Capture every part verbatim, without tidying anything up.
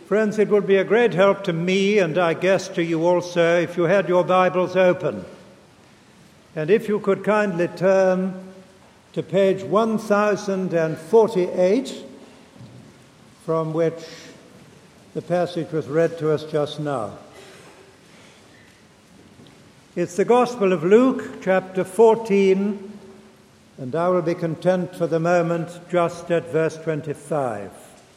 Friends, it would be a great help to me, and I guess to you also, if you had your Bibles open. And if you could kindly turn to page one thousand forty-eight, from which the passage was read to us just now. It's the Gospel of Luke, chapter fourteen, and I will be content for the moment just at verse twenty-five.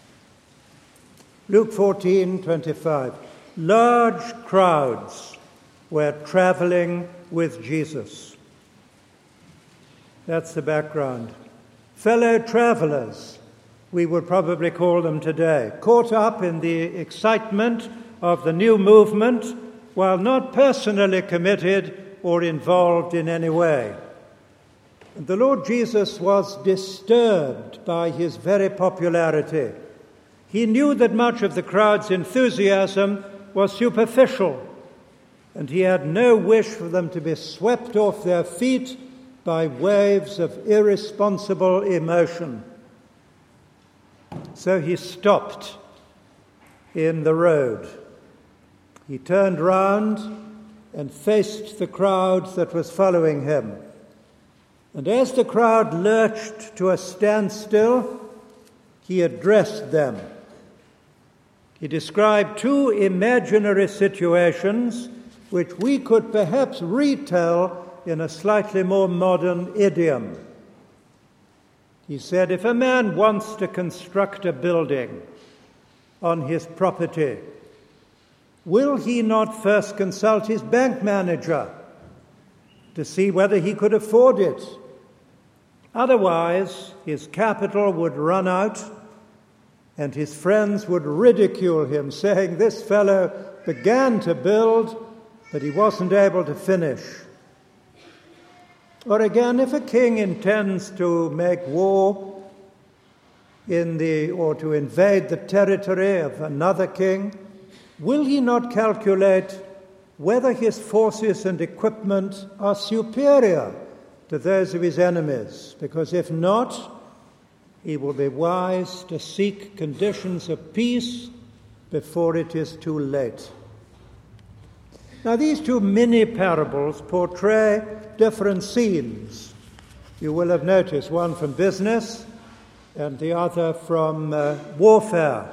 Luke fourteen, twenty-five. Large crowds were traveling with Jesus. That's the background. Fellow travelers, we would probably call them today, caught up in the excitement of the new movement while not personally committed or involved in any way. And the Lord Jesus was disturbed by his very popularity. He knew that much of the crowd's enthusiasm was superficial, and he had no wish for them to be swept off their feet by waves of irresponsible emotion. So he stopped in the road. He turned round and faced the crowd that was following him. And as the crowd lurched to a standstill, he addressed them. He described two imaginary situations which we could perhaps retell in a slightly more modern idiom. He said, if a man wants to construct a building on his property, will he not first consult his bank manager to see whether he could afford it? Otherwise, his capital would run out, and his friends would ridicule him, saying, this fellow began to build, but he wasn't able to finish. Or again, if a king intends to make war in the or to invade the territory of another king, will he not calculate whether his forces and equipment are superior to those of his enemies? Because if not, he will be wise to seek conditions of peace before it is too late. Now, these two mini parables portray different scenes. You will have noticed one from business and the other from uh, warfare.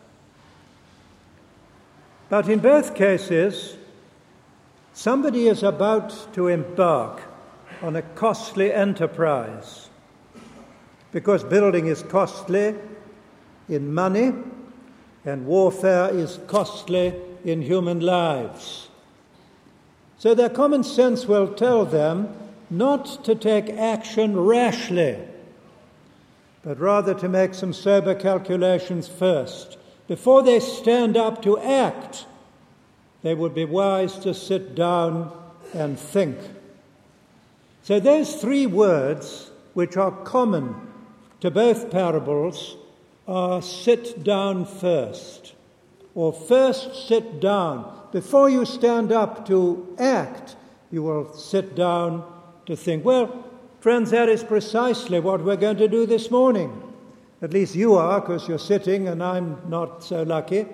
But in both cases, somebody is about to embark on a costly enterprise, because building is costly in money and warfare is costly in human lives. So their common sense will tell them not to take action rashly, but rather to make some sober calculations first. Before they stand up to act, they would be wise to sit down and think. So those three words, which are common to both parables, are sit down first, or first sit down. Before you stand up to act, you will sit down to think. Well, friends, that is precisely what we're going to do this morning. At least you are, because you're sitting and I'm not so lucky.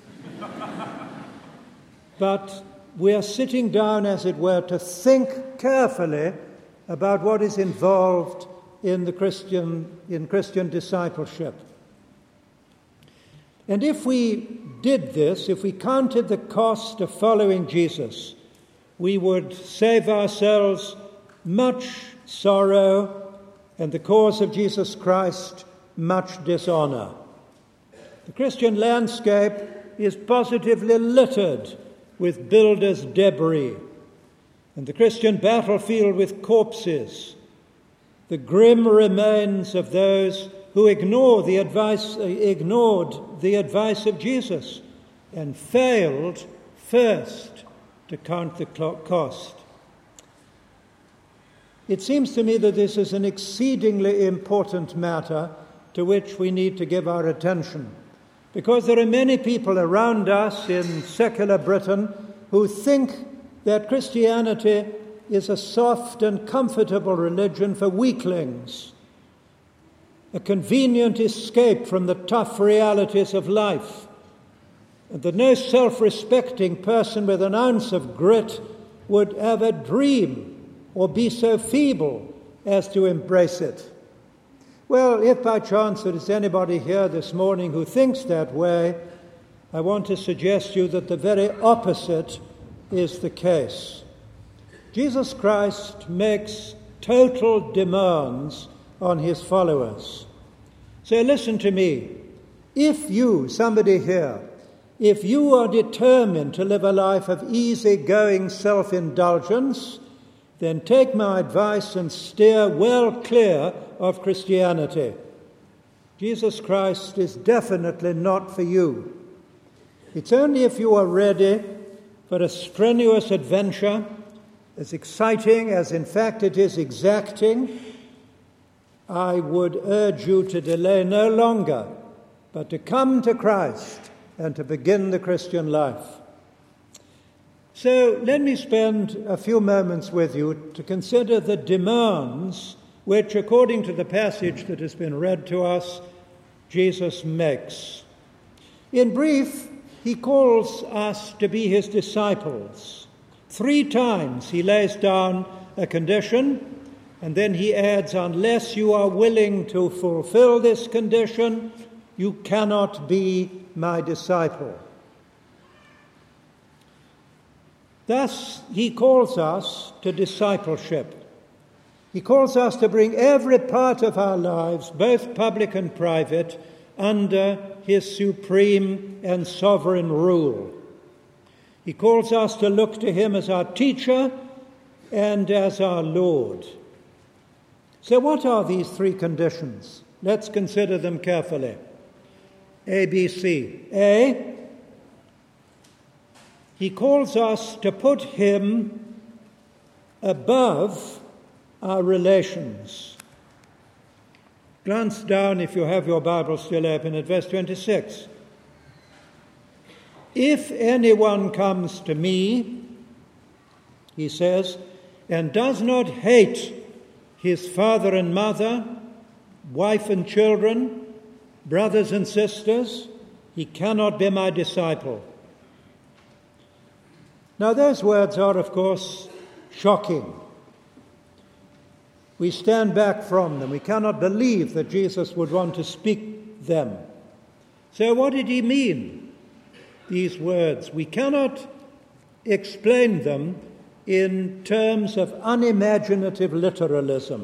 But we are sitting down, as it were, to think carefully about what is involved in the Christian, in Christian discipleship. And if we did this, if we counted the cost of following Jesus, we would save ourselves much sorrow and the cause of Jesus Christ much dishonor. The Christian landscape is positively littered with builders' debris, and the Christian battlefield with corpses, the grim remains of those who ignore the advice, ignored the advice of Jesus and failed first to count the cost. It seems to me that this is an exceedingly important matter to which we need to give our attention, because there are many people around us in secular Britain who think that Christianity is a soft and comfortable religion for weaklings, a convenient escape from the tough realities of life. and that no self-respecting person with an ounce of grit would ever dream or be so feeble as to embrace it. Well, if by chance there is anybody here this morning who thinks that way, I want to suggest to you that the very opposite is the case. Jesus Christ makes total demands on his followers. So listen to me. If you, somebody here, if you are determined to live a life of easy-going self-indulgence, then take my advice and steer well clear of Christianity. Jesus Christ is definitely not for you. It's only if you are ready for a strenuous adventure, as exciting as in fact it is exacting, I would urge you to delay no longer, but to come to Christ and to begin the Christian life. So let me spend a few moments with you to consider the demands which, according to the passage that has been read to us, Jesus makes. In brief, he calls us to be his disciples. Three times he lays down a condition, and then he adds, unless you are willing to fulfill this condition, you cannot be my disciple. Thus, he calls us to discipleship. He calls us to bring every part of our lives, both public and private, under his supreme and sovereign rule. He calls us to look to him as our teacher and as our Lord. So what are these three conditions? Let's consider them carefully. A, B, C. A, he calls us to put him above our relations. Glance down, if you have your Bible still open, at verse twenty-six. If anyone comes to me, he says, and does not hate his father and mother, wife and children, brothers and sisters, he cannot be my disciple. Now, those words are, of course, shocking. We stand back from them. We cannot believe that Jesus would want to speak them. So what did he mean, these words? We cannot explain them in terms of unimaginative literalism.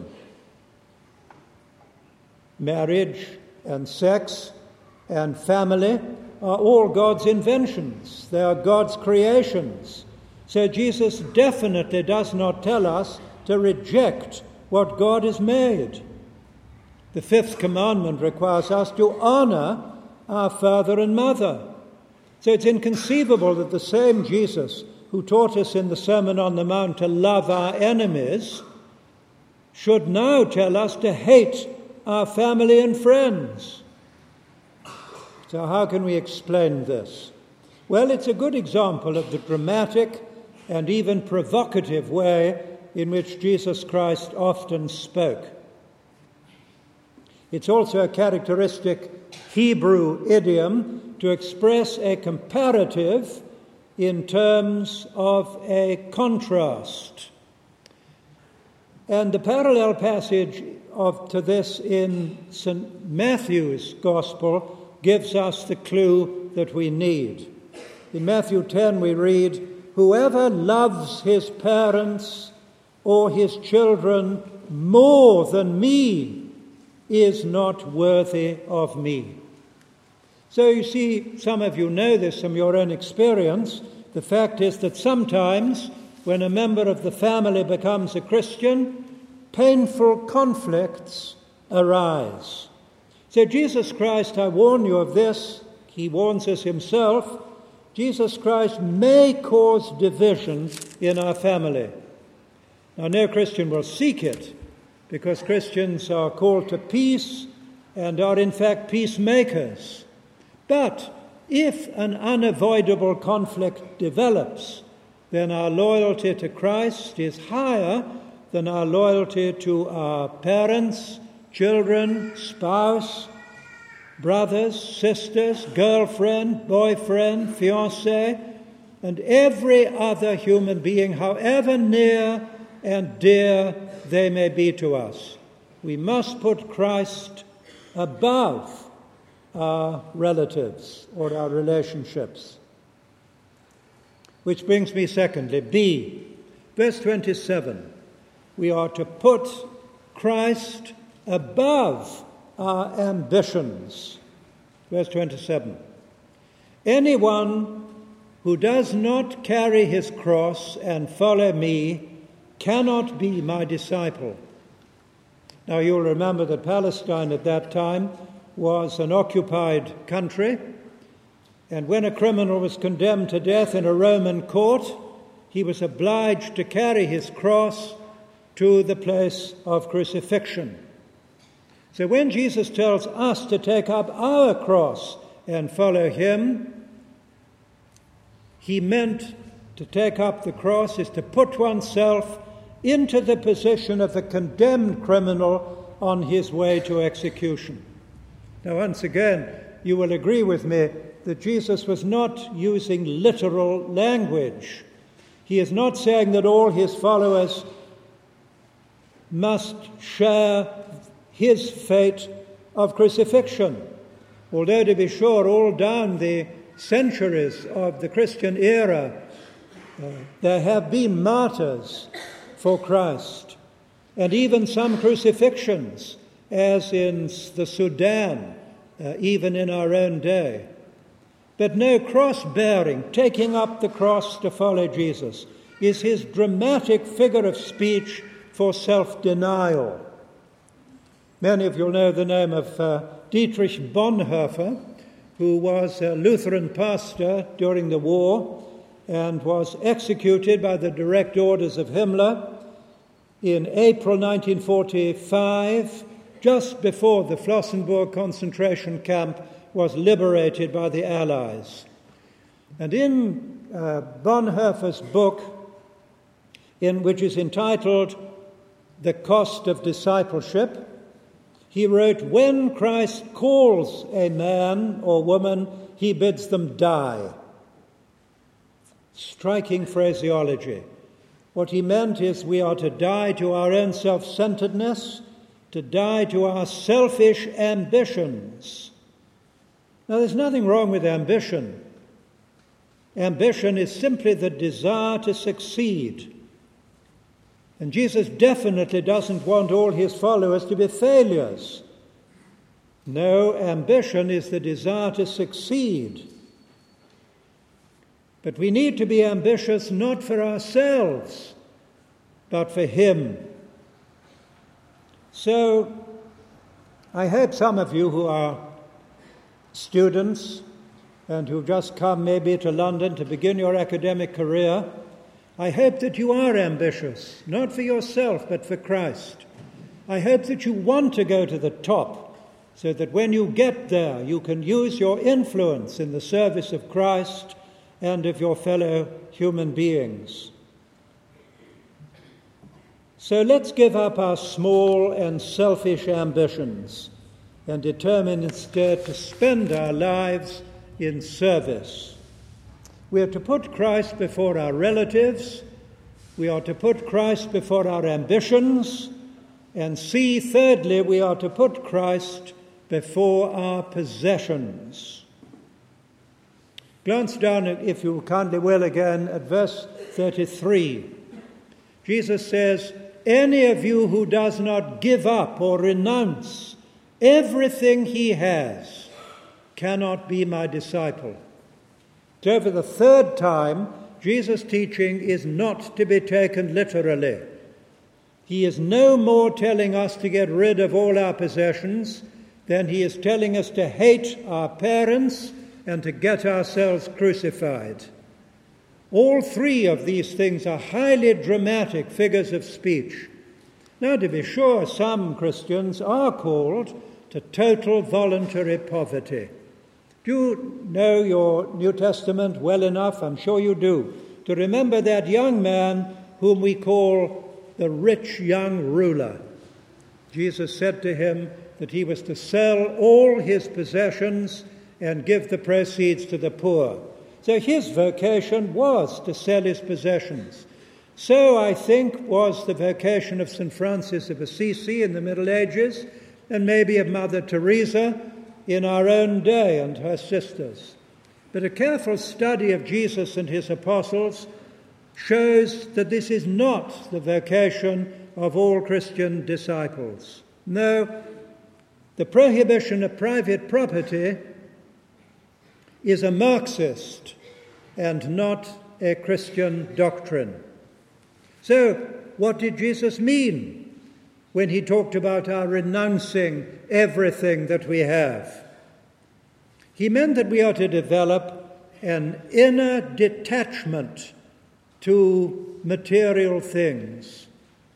Marriage and sex and family are all God's inventions. They are God's creations. So Jesus definitely does not tell us to reject what God has made. The fifth commandment requires us to honor our father and mother. So it's inconceivable that the same Jesus who taught us in the Sermon on the Mount to love our enemies should now tell us to hate our family and friends. So how can we explain this? Well, it's a good example of the dramatic and even provocative way in which Jesus Christ often spoke. It's also a characteristic Hebrew idiom to express a comparative in terms of a contrast. And the parallel passage of, to this in Saint Matthew's Gospel gives us the clue that we need. In Matthew ten we read, "Whoever loves his parents or his children more than me is not worthy of me." So you see, some of you know this from your own experience. The fact is that sometimes when a member of the family becomes a Christian, painful conflicts arise. So Jesus Christ, I warn you of this, he warns us himself, Jesus Christ may cause division in our family. Now, no Christian will seek it, because Christians are called to peace and are in fact peacemakers. But if an unavoidable conflict develops, then our loyalty to Christ is higher than our loyalty to our parents, children, spouse, brothers, sisters, girlfriend, boyfriend, fiancé, and every other human being, however near and dear they may be to us. We must put Christ above our relatives or our relationships. Which brings me secondly, B, verse twenty-seven. We are to put Christ above our ambitions. Verse twenty-seven. Anyone who does not carry his cross and follow me cannot be my disciple. Now you'll remember that Palestine at that time was an occupied country, and when a criminal was condemned to death in a Roman court, he was obliged to carry his cross to the place of crucifixion. So when Jesus tells us to take up our cross and follow him, he meant to take up the cross is to put oneself into the position of a condemned criminal on his way to execution. Now, once again, you will agree with me that Jesus was not using literal language. He is not saying that all his followers must share his fate of crucifixion. Although, to be sure, all down the centuries of the Christian era, uh, there have been martyrs for Christ, and even some crucifixions, as in the Sudan, uh, even in our own day. But no cross-bearing, taking up the cross to follow Jesus, is his dramatic figure of speech for self-denial. Many of you will know the name of uh, Dietrich Bonhoeffer, who was a Lutheran pastor during the war and was executed by the direct orders of Himmler in April nineteen forty-five, just before the Flossenburg concentration camp was liberated by the Allies. And in uh, Bonhoeffer's book, in which is entitled The Cost of Discipleship, he wrote, "When Christ calls a man or woman, he bids them die." Striking phraseology. What he meant is we are to die to our own self-centeredness, to die to our selfish ambitions. Now, there's nothing wrong with ambition. Ambition is simply the desire to succeed. And Jesus definitely doesn't want all his followers to be failures. No, ambition is the desire to succeed. But we need to be ambitious not for ourselves, but for him. So, I hope some of you who are students and who've just come maybe to London to begin your academic career, I hope that you are ambitious, not for yourself, but for Christ. I hope that you want to go to the top, so that when you get there, you can use your influence in the service of Christ and of your fellow human beings. So let's give up our small and selfish ambitions and determine instead to spend our lives in service. We are to put Christ before our relatives, we are to put Christ before our ambitions, and see, thirdly, we are to put Christ before our possessions. Glance down, if you kindly will, again at verse thirty-three. Jesus says, "Any of you who does not give up or renounce everything he has cannot be my disciple." So for the third time, Jesus' teaching is not to be taken literally. He is no more telling us to get rid of all our possessions than he is telling us to hate our parents and to get ourselves crucified. All three of these things are highly dramatic figures of speech. Now, to be sure, some Christians are called to total voluntary poverty. Do you know your New Testament well enough? I'm sure you do. To remember that young man whom we call the rich young ruler. Jesus said to him, that he was to sell all his possessions and give the proceeds to the poor. So his vocation was to sell his possessions. So, I think, was the vocation of Saint Francis of Assisi in the Middle Ages, and maybe of Mother Teresa in our own day and her sisters. But a careful study of Jesus and his apostles shows that this is not the vocation of all Christian disciples. No, the prohibition of private property is a Marxist and not a Christian doctrine. So, what did Jesus mean when he talked about our renouncing everything that we have? He meant that we are to develop an inner detachment to material things,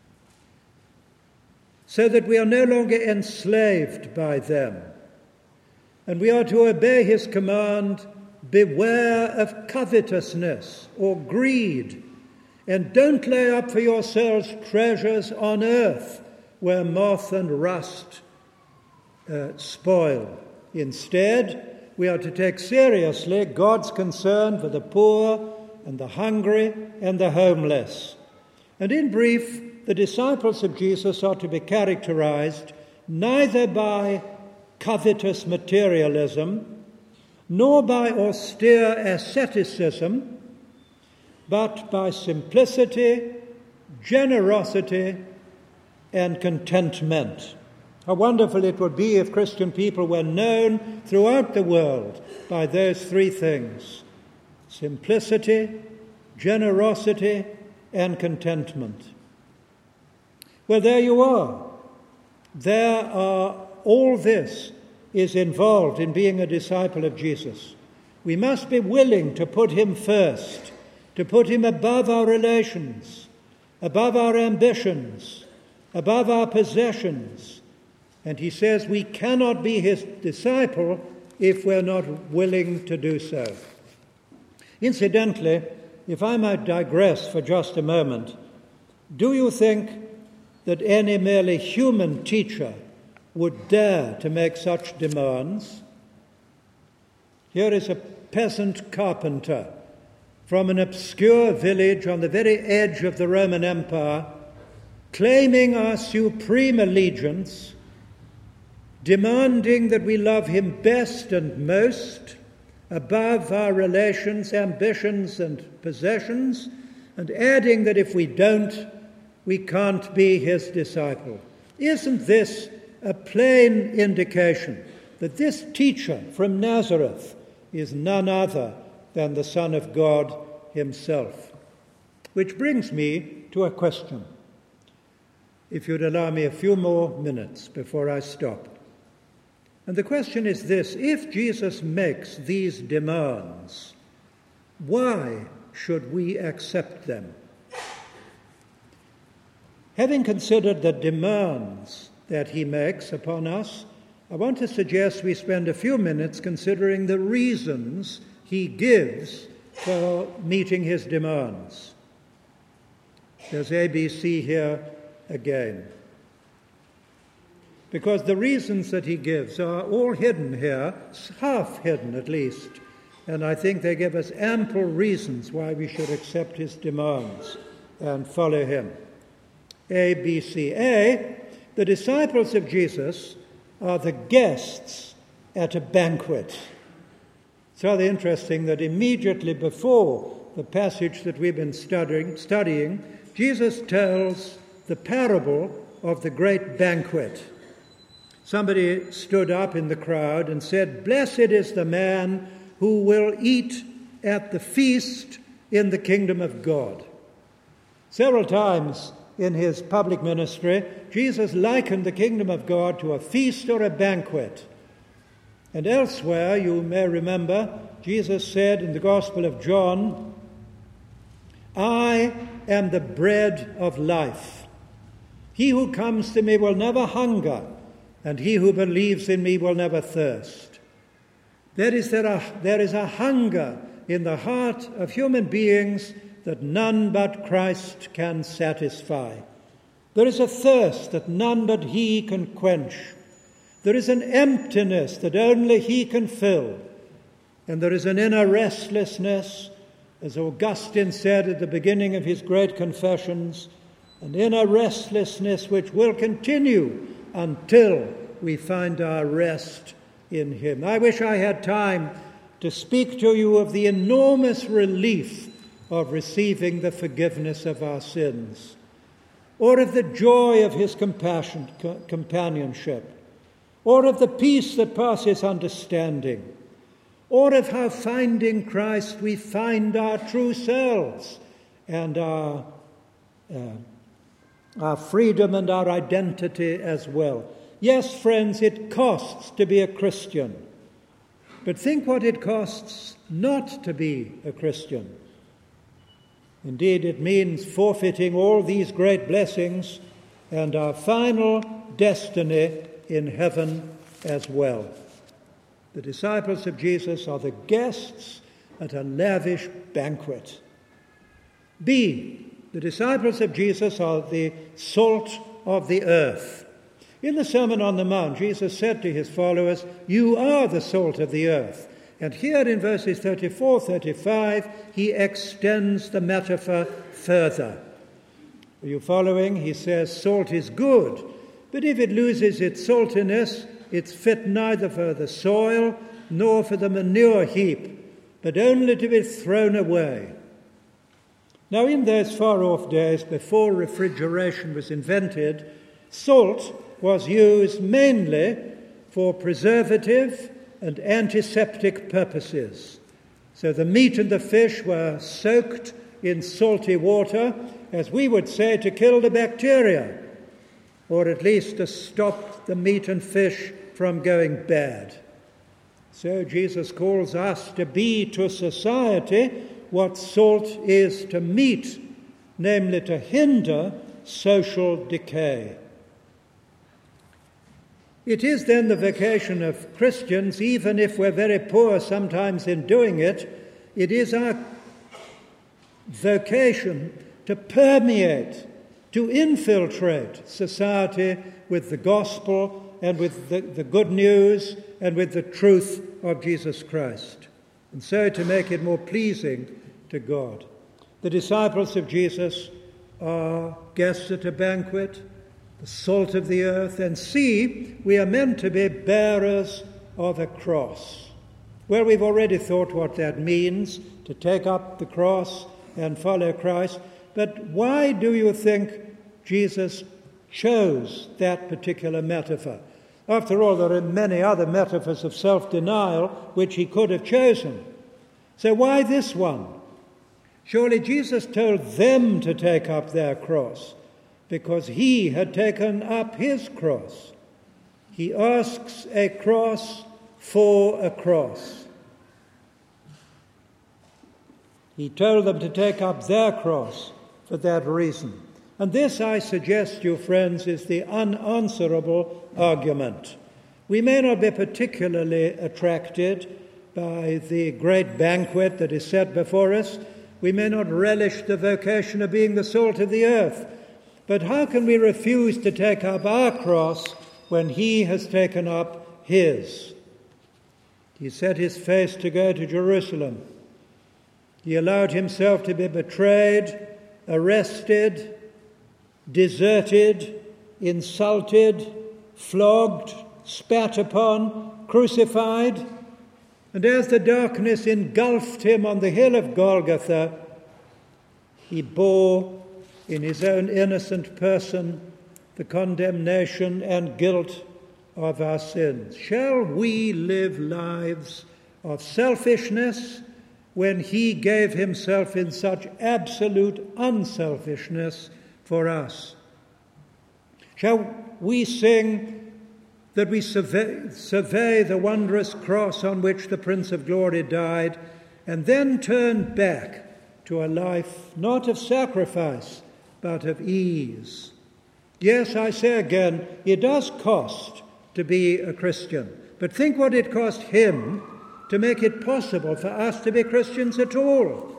so that we are no longer enslaved by them. And we are to obey his command, beware of covetousness or greed, and don't lay up for yourselves treasures on earth where moth and rust uh, spoil. Instead, we are to take seriously God's concern for the poor and the hungry and the homeless. And in brief, the disciples of Jesus are to be characterized neither by covetous materialism nor by austere asceticism, but by simplicity, generosity, and contentment. How wonderful it would be if Christian people were known throughout the world by those three things: simplicity, generosity, and contentment. Well, there you are. There are, all this is involved in being a disciple of Jesus. We must be willing to put him first, to put him above our relations, above our ambitions, above our possessions. And he says we cannot be his disciple if we're not willing to do so. Incidentally, if I might digress for just a moment, do you think that any merely human teacher would dare to make such demands? Here is a peasant carpenter from an obscure village on the very edge of the Roman Empire, claiming our supreme allegiance, demanding that we love him best and most, above our relations, ambitions, and possessions, and adding that if we don't, we can't be his disciple. Isn't this a plain indication that this teacher from Nazareth is none other than the Son of God himself? Which brings me to a question, if you'd allow me a few more minutes before I stop. And the question is this: if Jesus makes these demands, why should we accept them? Having considered the demands that he makes upon us, I want to suggest we spend a few minutes considering the reasons he gives for meeting his demands. There's A B C here again. Because the reasons that he gives are all hidden here, half hidden at least, and I think they give us ample reasons why we should accept his demands and follow him. A, B, C. A, the disciples of Jesus are the guests at a banquet. It's rather interesting that immediately before the passage that we've been studying, studying, Jesus tells the parable of the great banquet. Somebody stood up in the crowd and said, "Blessed is the man who will eat at the feast in the kingdom of God." Several times in his public ministry, Jesus likened the kingdom of God to a feast or a banquet. And elsewhere, you may remember, Jesus said in the Gospel of John, "I am the bread of life. He who comes to me will never hunger, and he who believes in me will never thirst." There is, there, a, there is a hunger in the heart of human beings that none but Christ can satisfy. There is a thirst that none but he can quench. There is an emptiness that only he can fill. And there is an inner restlessness, as Augustine said at the beginning of his great confessions, an inner restlessness which will continue until we find our rest in him. I wish I had time to speak to you of the enormous relief of receiving the forgiveness of our sins, or of the joy of his compassion, companionship, or of the peace that passes understanding, or of how finding Christ we find our true selves and our, uh, our freedom and our identity as well. Yes, friends, it costs to be a Christian, but think what it costs not to be a Christian. Indeed, it means forfeiting all these great blessings and our final destiny in heaven as well. The disciples of Jesus are the guests at a lavish banquet. B, the disciples of Jesus are the salt of the earth. In the Sermon on the Mount, Jesus said to his followers, "You are the salt of the earth." And here in verses thirty-four, thirty-five, he extends the metaphor further. Are you following? He says, salt is good, but if it loses its saltiness, it's fit neither for the soil nor for the manure heap, but only to be thrown away. Now, in those far-off days, before refrigeration was invented, salt was used mainly for preservative and antiseptic purposes. So the meat and the fish were soaked in salty water, as we would say, to kill the bacteria, or at least to stop the meat and fish from going bad. So Jesus calls us to be to society what salt is to meat, namely to hinder social decay. It is then the vocation of Christians, even if we're very poor sometimes in doing it, it is our vocation to permeate, to infiltrate society with the gospel and with the, the good news and with the truth of Jesus Christ, and so to make it more pleasing to God. The disciples of Jesus are guests at a banquet, the salt of the earth, and see, we are meant to be bearers of a cross. Well, we've already thought what that means, to take up the cross and follow Christ, but why do you think Jesus chose that particular metaphor? After all, there are many other metaphors of self-denial which he could have chosen. So why this one? Surely Jesus told them to take up their cross, because he had taken up his cross. He asks a cross for a cross. He told them to take up their cross for that reason. And this, I suggest, you friends, is the unanswerable argument. We may not be particularly attracted by the great banquet that is set before us. We may not relish the vocation of being the salt of the earth. But how can we refuse to take up our cross when he has taken up his? He set his face to go to Jerusalem. He allowed himself to be betrayed, arrested, deserted, insulted, flogged, spat upon, crucified. And as the darkness engulfed him on the hill of Golgotha, he bore in his own innocent person the condemnation and guilt of our sins. Shall we live lives of selfishness when he gave himself in such absolute unselfishness for us? Shall we sing that we survey, survey the wondrous cross on which the Prince of Glory died, and then turn back to a life not of sacrifice, but of ease? Yes, I say again, it does cost to be a Christian. But think what it cost him to make it possible for us to be Christians at all.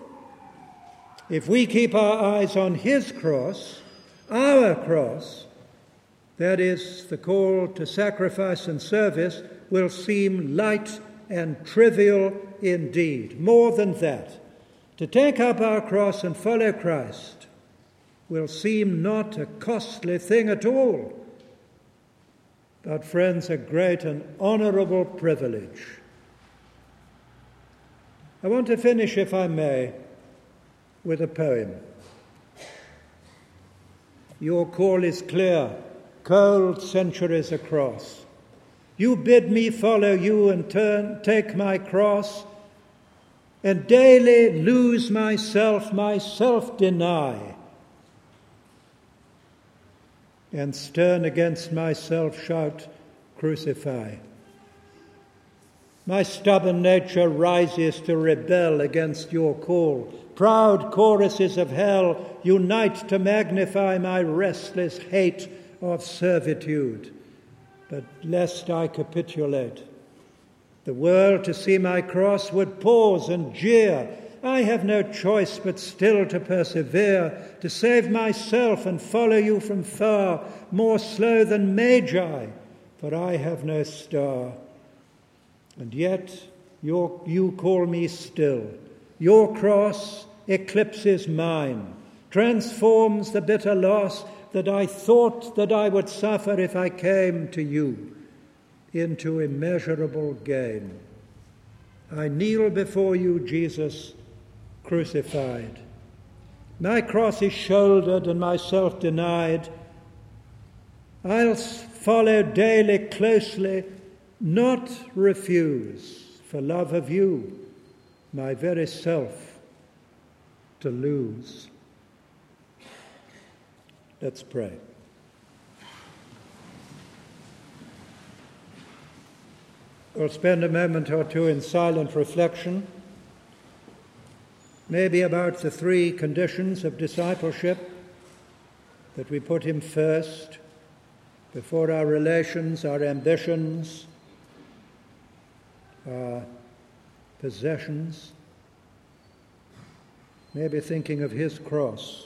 If we keep our eyes on his cross, our cross, that is, the call to sacrifice and service, will seem light and trivial indeed. More than that, to take up our cross and follow Christ will seem not a costly thing at all, but, friends, a great and honourable privilege. I want to finish, if I may, with a poem. Your call is clear, cold centuries across. You bid me follow you and turn, take my cross, and daily lose myself, myself deny, and stern against myself shout, crucify. My stubborn nature rises to rebel against your call. Proud choruses of hell unite to magnify my restless hate of servitude. But lest I capitulate, the world to see my cross would pause and jeer. I have no choice but still to persevere, to save myself and follow you from far, more slow than Magi, for I have no star. And yet your, you call me still. Your cross eclipses mine, transforms the bitter loss that I thought that I would suffer if I came to you into immeasurable gain. I kneel before you, Jesus, crucified. My cross is shouldered and myself denied. I'll follow daily closely, not refuse, for love of you, my very self to lose. Let's pray. We'll spend a moment or two in silent reflection, maybe about the three conditions of discipleship, that we put him first before our relations, our ambitions, our possessions, maybe thinking of his cross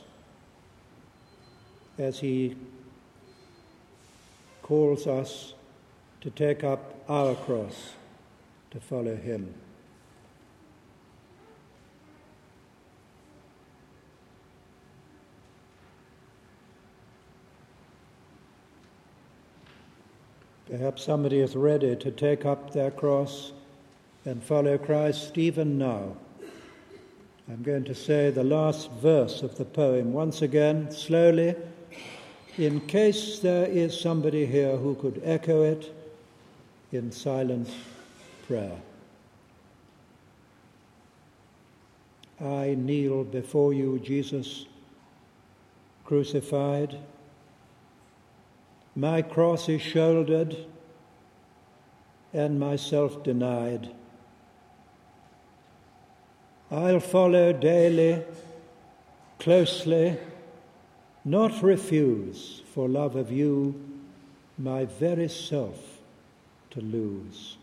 as he calls us to take up our cross to follow him. Perhaps somebody is ready to take up their cross and follow Christ even now. I'm going to say the last verse of the poem once again, slowly, in case there is somebody here who could echo it in silent prayer. I kneel before you, Jesus, crucified. My cross is shouldered and myself denied. I'll follow daily, closely, not refuse, for love of you, my very self to lose.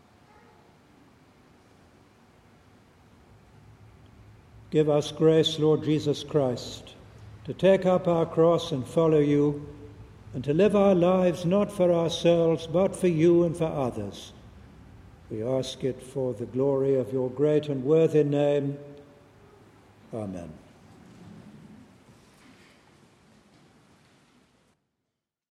Give us grace, Lord Jesus Christ, to take up our cross and follow you, and to live our lives not for ourselves, but for you and for others. We ask it for the glory of your great and worthy name. Amen.